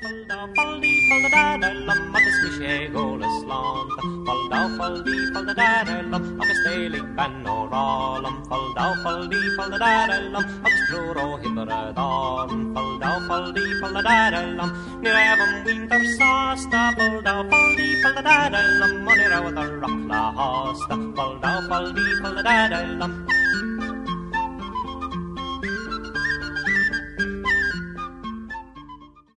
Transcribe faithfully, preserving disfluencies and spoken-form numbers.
Faldi, falda dadalum, agus mi sé golas lánta. Falda, faldi, falda dadalum, agus télig ben órálum. Falda, faldi, falda dadalum, agus trúró hibaradálum. Falda, faldi, falda dadalum, ni raibam winter sásta. Falda, faldi, falda dadalum, ni rawad ar rock la hásta. Falda, faldi, falda dadalum.